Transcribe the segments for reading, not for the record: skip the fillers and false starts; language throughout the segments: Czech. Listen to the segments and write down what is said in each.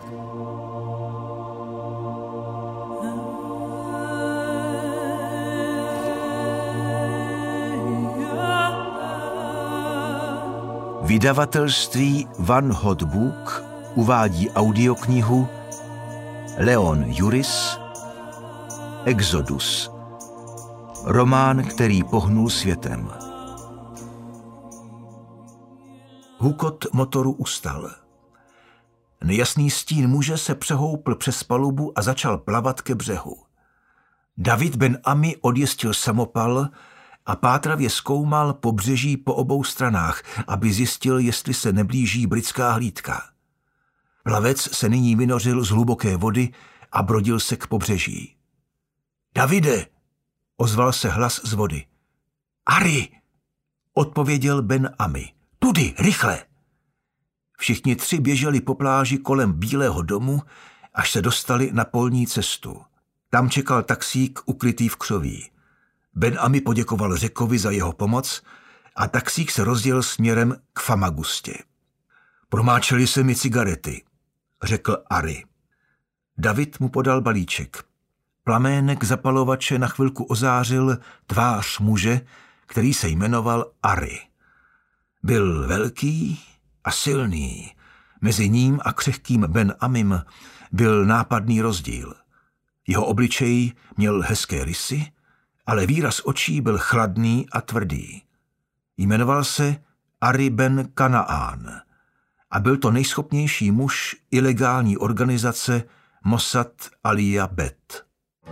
Vydavatelství One Hot Book uvádí audioknihu Leon Juris Exodus. Román, který pohnul světem. Hukot motoru ustal. Nejasný stín muže se přehoupl přes palubu a začal plavat ke břehu. David Ben Ami odjistil samopal a pátravě zkoumal pobřeží po obou stranách, aby zjistil, jestli se neblíží britská hlídka. Plavec se nyní vynořil z hluboké vody a brodil se k pobřeží. Davide, ozval se hlas z vody. Ari, odpověděl Ben Ami. Tudy, rychle! Všichni tři běželi po pláži kolem Bílého domu, až se dostali na polní cestu. Tam čekal taxík ukrytý v křoví. Ben Ami poděkoval Řekovi za jeho pomoc a taxík se rozjel směrem k Famagustě. Promáčeli se mi cigarety, řekl Ari. David mu podal balíček. Plamének zapalovače na chvilku ozářil tvář muže, který se jmenoval Ari. Byl velký a silný. Mezi ním a křehkým Ben Amim byl nápadný rozdíl. Jeho obličej měl hezké rysy, ale výraz očí byl chladný a tvrdý. Jmenoval se Ari Ben Kanaan a byl to nejschopnější muž ilegální organizace Mossad Aliyah Bet.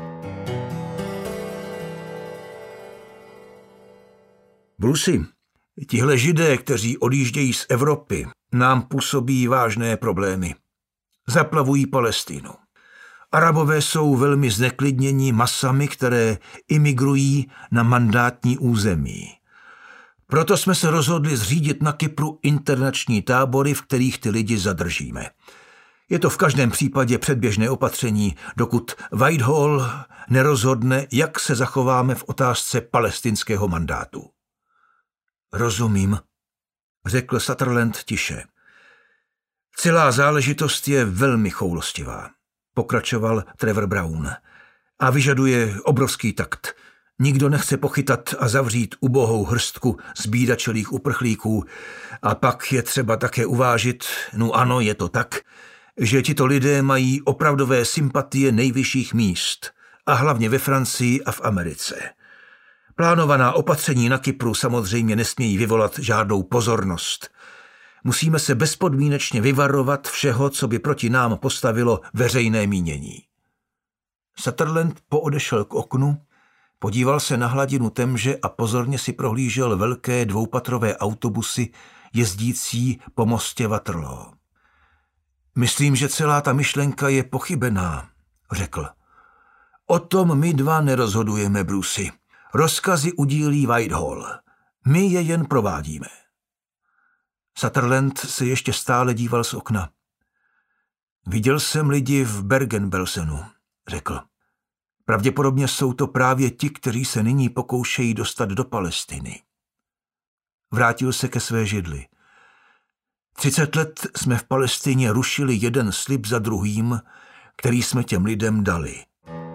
Brusi, tihle Židé, kteří odjíždějí z Evropy, nám působí vážné problémy. Zaplavují Palestinu. Arabové jsou velmi zneklidněni masami, které imigrují na mandátní území. Proto jsme se rozhodli zřídit na Kypru internační tábory, v kterých ty lidi zadržíme. Je to v každém případě předběžné opatření, dokud Whitehall nerozhodne, jak se zachováme v otázce palestinského mandátu. Rozumím, řekl Sutherland tiše. Celá záležitost je velmi choulostivá, pokračoval Trevor Brown, a vyžaduje obrovský takt. Nikdo nechce pochytat a zavřít ubohou hrstku zbídačelých uprchlíků a pak je třeba také uvážit, no ano, je to tak, že tito lidé mají opravdové sympatie nejvyšších míst a hlavně ve Francii a v Americe. Plánovaná opatření na Kypru samozřejmě nesmějí vyvolat žádnou pozornost. Musíme se bezpodmínečně vyvarovat všeho, co by proti nám postavilo veřejné mínění. Sutherland poodešel k oknu, podíval se na hladinu Temže a pozorně si prohlížel velké dvoupatrové autobusy jezdící po mostě Waterloo. Myslím, že celá ta myšlenka je pochybená, řekl. O tom my dva nerozhodujeme, Brusi. Rozkazy udílí Whitehall. My je jen provádíme. Sutherland se ještě stále díval z okna. Viděl jsem lidi v Bergen-Belsenu, řekl. Pravděpodobně jsou to právě ti, kteří se nyní pokoušejí dostat do Palestiny. Vrátil se ke své židli. 30 let jsme v Palestině rušili jeden slib za druhým, který jsme těm lidem dali.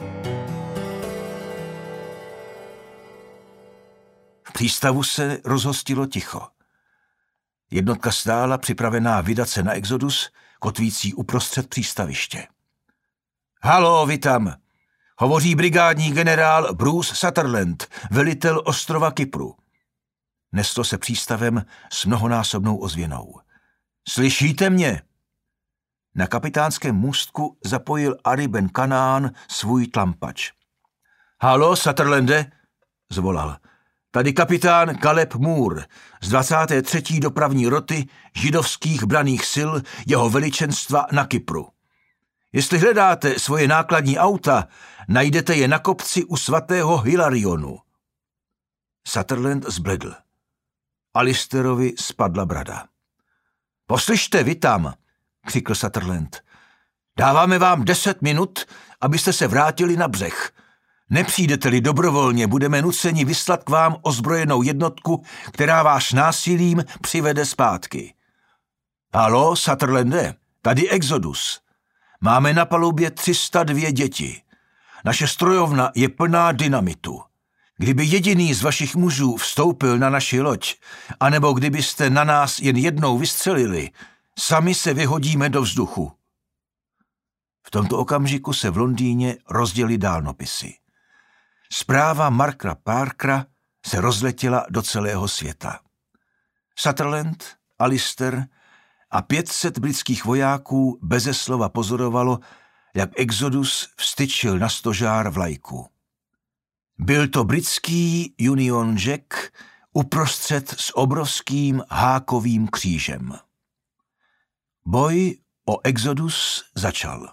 V přístavu se rozhostilo ticho. Jednotka stála připravená vydat se na Exodus, kotvící uprostřed přístaviště. Halo, vy tam! Hovoří brigádní generál Bruce Sutherland, velitel ostrova Kypru. Neslo se přístavem s mnohonásobnou ozvěnou. Slyšíte mě? Na kapitánském můstku zapojil Ari Ben Kanaan svůj tlampač. Halo, Sutherlande, zvolal. Tady kapitán Caleb Moore z 23. dopravní roty židovských branných sil jeho veličenstva na Kypru. Jestli hledáte svoje nákladní auta, najdete je na kopci u svatého Hilarionu. Sutherland zbledl. Alisterovi spadla brada. Poslyšte, vy tam, křikl Sutherland. Dáváme vám 10 minut, abyste se vrátili na břeh. Nepřijdete-li dobrovolně, budeme nuceni vyslat k vám ozbrojenou jednotku, která vás násilím přivede zpátky. Halo, Sutherlande, tady Exodus. Máme na palubě 302 děti. Naše strojovna je plná dynamitu. Kdyby jediný z vašich mužů vstoupil na naši loď, anebo kdybyste na nás jen jednou vystřelili, sami se vyhodíme do vzduchu. V tomto okamžiku se v Londýně rozdělily dálnopisy. Zpráva Marka Parkera se rozletěla do celého světa. Sutherland, Alister a 500 britských vojáků beze slova pozorovalo, jak Exodus vstyčil na stožár vlajku. Byl to britský Union Jack uprostřed s obrovským hákovým křížem. Boj o Exodus začal.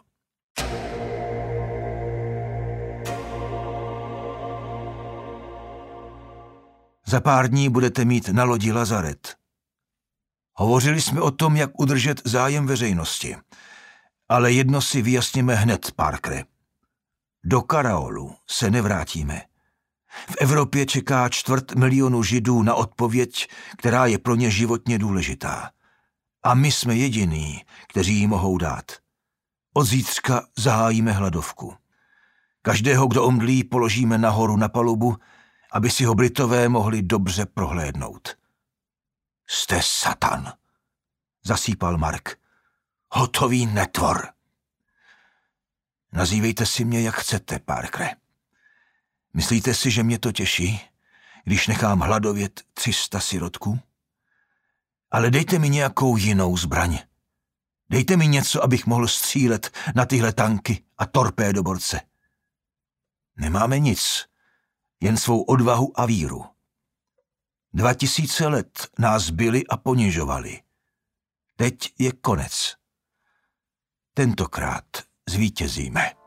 Za pár dní budete mít na lodi lazaret. Hovořili jsme o tom, jak udržet zájem veřejnosti. Ale jedno si vyjasněme hned, Parkere. Do Karaolu se nevrátíme. V Evropě čeká 250 000 Židů na odpověď, která je pro ně životně důležitá. A my jsme jediní, kteří ji mohou dát. Od zítřka zahájíme hladovku. Každého, kdo omdlí, položíme nahoru na palubu, aby si ho Britové mohli dobře prohlédnout. Jste satan, zasýpal Mark. Hotový netvor. Nazývejte si mě, jak chcete, Parkere. Myslíte si, že mě to těší, když nechám hladovět 300 sirotků? Ale dejte mi nějakou jinou zbraň. Dejte mi něco, abych mohl střílet na tyhle tanky a torpédoborce. Nemáme nic, jen svou odvahu a víru. 2000 let nás byli a ponižovali. Teď je konec. Tentokrát zvítězíme.